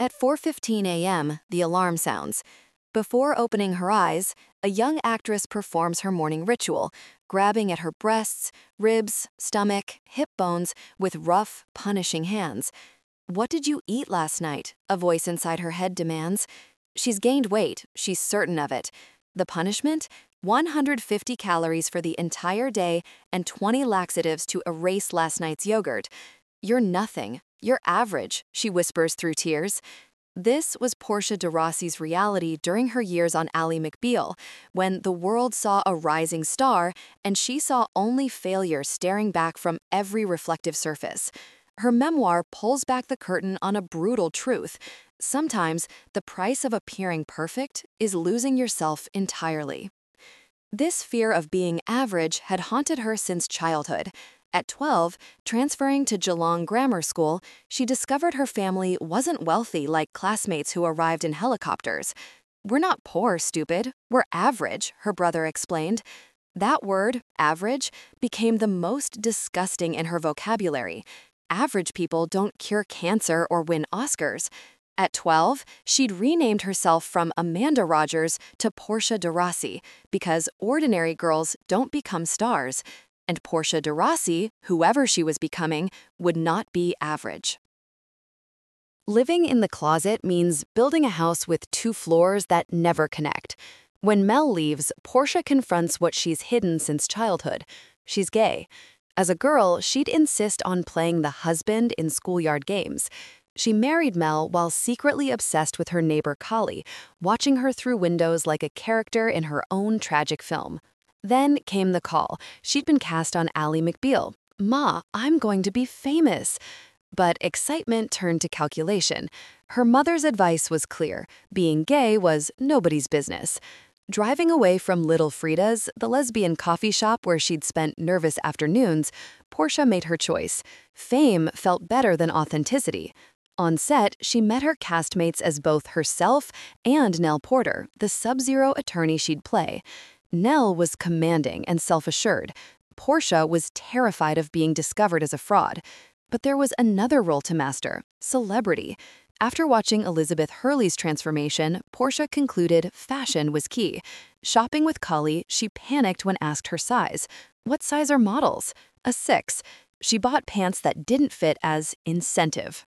At 4:15 a.m., the alarm sounds. Before opening her eyes, a young actress performs her morning ritual, grabbing at her breasts, ribs, stomach, hip bones with rough, punishing hands. "What did you eat last night?" a voice inside her head demands. She's gained weight, she's certain of it. The punishment? 150 calories for the entire day and 20 laxatives to erase last night's yogurt. "You're nothing. You're average," she whispers through tears. This was Portia de Rossi's reality during her years on Ally McBeal, when the world saw a rising star and she saw only failure staring back from every reflective surface. Her memoir pulls back the curtain on a brutal truth. Sometimes the price of appearing perfect is losing yourself entirely. This fear of being average had haunted her since childhood. At 12, transferring to Geelong Grammar School, she discovered her family wasn't wealthy like classmates who arrived in helicopters. "We're not poor, stupid. We're average," her brother explained. That word, average, became the most disgusting in her vocabulary. Average people don't cure cancer or win Oscars. At 12, she'd renamed herself from Amanda Rogers to Portia de Rossi because ordinary girls don't become stars. And Portia de Rossi, whoever she was becoming, would not be average. Living in the closet means building a house with 2 floors that never connect. When Mel leaves, Portia confronts what she's hidden since childhood. She's gay. As a girl, she'd insist on playing the husband in schoolyard games. She married Mel while secretly obsessed with her neighbor Collie, watching her through windows like a character in her own tragic film. Then came the call. She'd been cast on Ally McBeal. "Ma, I'm going to be famous." But excitement turned to calculation. Her mother's advice was clear. Being gay was nobody's business. Driving away from Little Frida's, the lesbian coffee shop where she'd spent nervous afternoons, Portia made her choice. Fame felt better than authenticity. On set, she met her castmates as both herself and Nell Porter, the Sub-Zero attorney she'd play. Nell was commanding and self-assured. Portia was terrified of being discovered as a fraud. But there was another role to master: celebrity. After watching Elizabeth Hurley's transformation, Portia concluded fashion was key. Shopping with Collie, she panicked when asked her size. What size are models? A 6. She bought pants that didn't fit as incentive.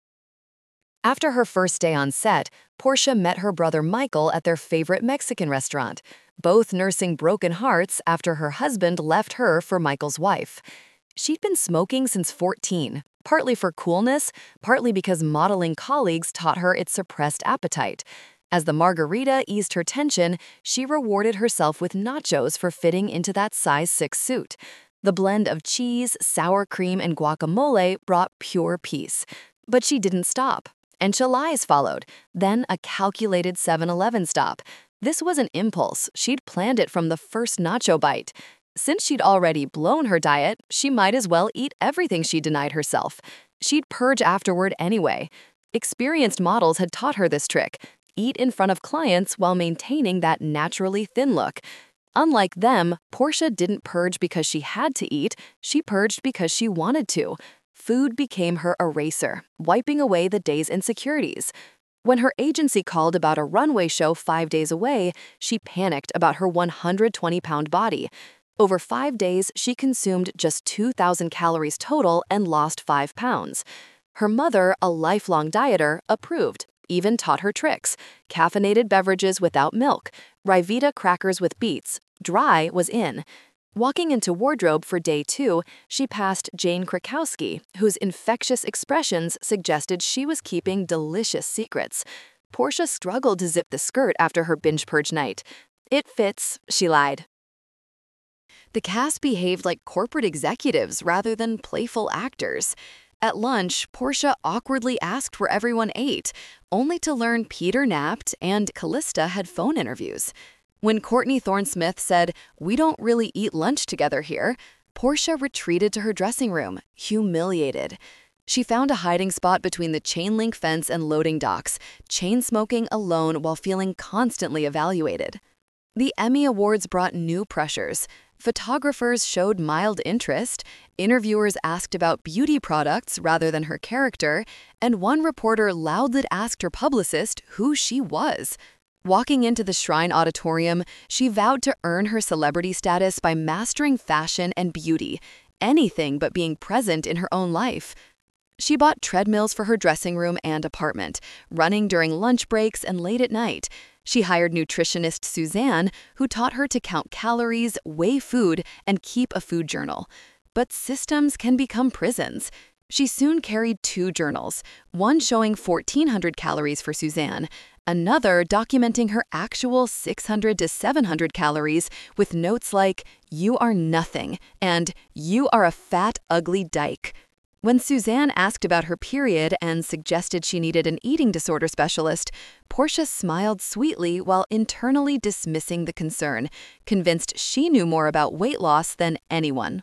After her first day on set, Portia met her brother Michael at their favorite Mexican restaurant, both nursing broken hearts after her husband left her for Michael's wife. She'd been smoking since 14, partly for coolness, partly because modeling colleagues taught her its suppressed appetite. As the margarita eased her tension, she rewarded herself with nachos for fitting into that size 6 suit. The blend of cheese, sour cream, and guacamole brought pure peace. But she didn't stop. Enchiladas followed, then a calculated 7-Eleven stop. This was an impulse. She'd planned it from the first nacho bite. Since she'd already blown her diet, she might as well eat everything she denied herself. She'd purge afterward anyway. Experienced models had taught her this trick: eat in front of clients while maintaining that naturally thin look. Unlike them, Portia didn't purge because she had to eat, she purged because she wanted to. Food became her eraser, wiping away the day's insecurities. When her agency called about a runway show 5 days away, she panicked about her 120-pound body. Over 5 days, she consumed just 2,000 calories total and lost 5 pounds. Her mother, a lifelong dieter, approved, even taught her tricks: caffeinated beverages without milk, Ryvita crackers with beets. Dry was in. Walking into wardrobe for day 2, she passed Jane Krakowski, whose infectious expressions suggested she was keeping delicious secrets. Portia struggled to zip the skirt after her binge purge night. "It fits," she lied. The cast behaved like corporate executives rather than playful actors. At lunch, Portia awkwardly asked where everyone ate, only to learn Peter napped and Callista had phone interviews. When Courtney Thorne-Smith said, "We don't really eat lunch together here," Portia retreated to her dressing room, humiliated. She found a hiding spot between the chain-link fence and loading docks, chain-smoking alone while feeling constantly evaluated. The Emmy Awards brought new pressures. Photographers showed mild interest, interviewers asked about beauty products rather than her character, and one reporter loudly asked her publicist who she was. Walking into the Shrine Auditorium, she vowed to earn her celebrity status by mastering fashion and beauty, anything but being present in her own life. She bought treadmills for her dressing room and apartment, running during lunch breaks and late at night. She hired nutritionist Suzanne, who taught her to count calories, weigh food, and keep a food journal. But systems can become prisons. She soon carried two journals, one showing 1,400 calories for Suzanne, another documenting her actual 600 to 700 calories with notes like, "You are nothing," and "You are a fat, ugly dyke." When Suzanne asked about her period and suggested she needed an eating disorder specialist, Portia smiled sweetly while internally dismissing the concern, convinced she knew more about weight loss than anyone.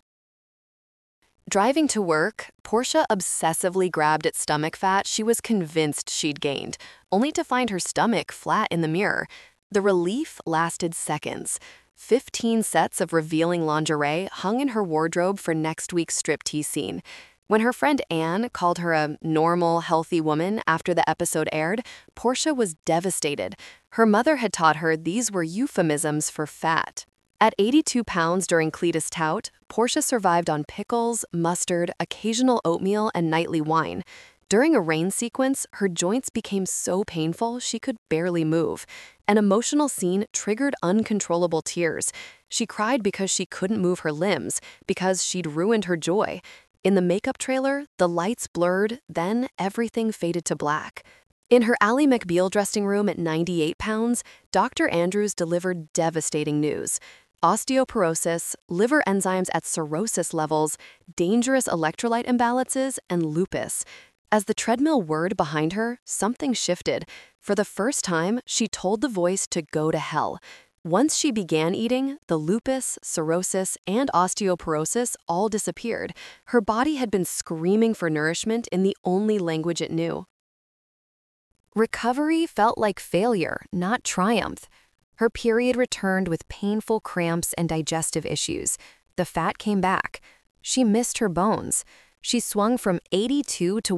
Driving to work, Portia obsessively grabbed at stomach fat she was convinced she'd gained, only to find her stomach flat in the mirror. The relief lasted seconds. 15 sets of revealing lingerie hung in her wardrobe for next week's striptease scene. When her friend Anne called her a normal, healthy woman after the episode aired, Portia was devastated. Her mother had taught her these were euphemisms for fat. At 82 pounds during Cletus Tout, Portia survived on pickles, mustard, occasional oatmeal, and nightly wine. During a rain sequence, her joints became so painful she could barely move. An emotional scene triggered uncontrollable tears. She cried because she couldn't move her limbs, because she'd ruined her joy. In the makeup trailer, the lights blurred, then everything faded to black. In her Ally McBeal dressing room at 98 pounds, Dr. Andrews delivered devastating news. Osteoporosis, liver enzymes at cirrhosis levels, dangerous electrolyte imbalances, and lupus. As the treadmill whirred behind her, something shifted. For the first time, she told the voice to go to hell. Once she began eating, the lupus, cirrhosis, and osteoporosis all disappeared. Her body had been screaming for nourishment in the only language it knew. Recovery felt like failure, not triumph. Her period returned with painful cramps and digestive issues. The fat came back. She missed her bones. She swung from 82 to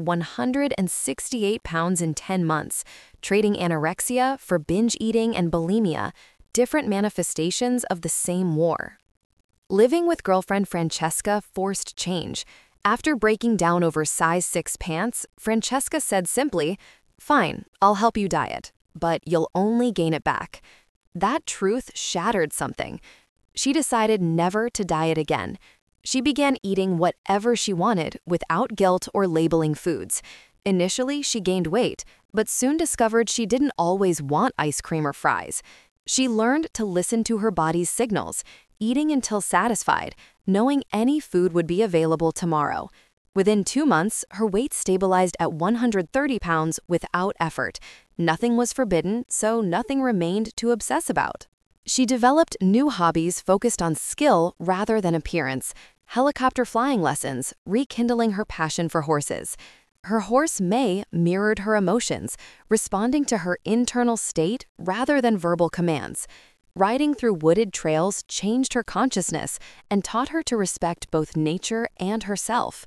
168 pounds in 10 months, trading anorexia for binge eating and bulimia, different manifestations of the same war. Living with girlfriend Francesca forced change. After breaking down over size 6 pants, Francesca said simply, "Fine, I'll help you diet, but you'll only gain it back." That truth shattered something. She decided never to diet again. She began eating whatever she wanted without guilt or labeling foods. Initially, she gained weight, but soon discovered she didn't always want ice cream or fries. She learned to listen to her body's signals, eating until satisfied, knowing any food would be available tomorrow. Within 2 months, her weight stabilized at 130 pounds without effort. Nothing was forbidden, so nothing remained to obsess about. She developed new hobbies focused on skill rather than appearance, helicopter flying lessons, rekindling her passion for horses. Her horse May mirrored her emotions, responding to her internal state rather than verbal commands. Riding through wooded trails changed her consciousness and taught her to respect both nature and herself.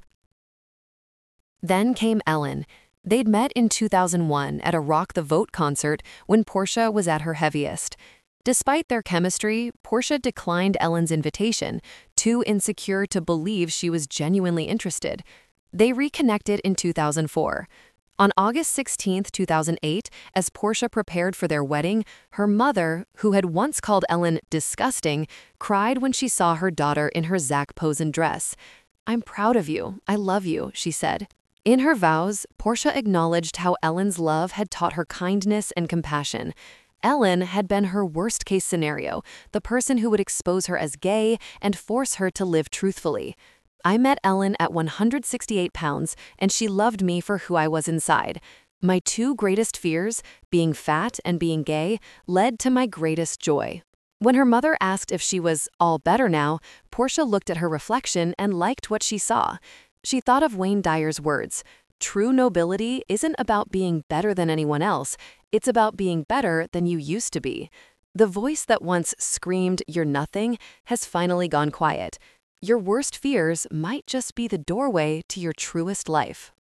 Then came Ellen. They'd met in 2001 at a Rock the Vote concert when Portia was at her heaviest. Despite their chemistry, Portia declined Ellen's invitation, too insecure to believe she was genuinely interested. They reconnected in 2004. On August 16, 2008, as Portia prepared for their wedding, her mother, who had once called Ellen disgusting, cried when she saw her daughter in her Zac Posen dress. "I'm proud of you. I love you," she said. In her vows, Portia acknowledged how Ellen's love had taught her kindness and compassion. Ellen had been her worst-case scenario, the person who would expose her as gay and force her to live truthfully. "I met Ellen at 168 pounds, and she loved me for who I was inside. My two greatest fears, being fat and being gay, led to my greatest joy." When her mother asked if she was all better now, Portia looked at her reflection and liked what she saw. She thought of Wayne Dyer's words, "True nobility isn't about being better than anyone else, it's about being better than you used to be." The voice that once screamed, "You're nothing," has finally gone quiet. Your worst fears might just be the doorway to your truest life.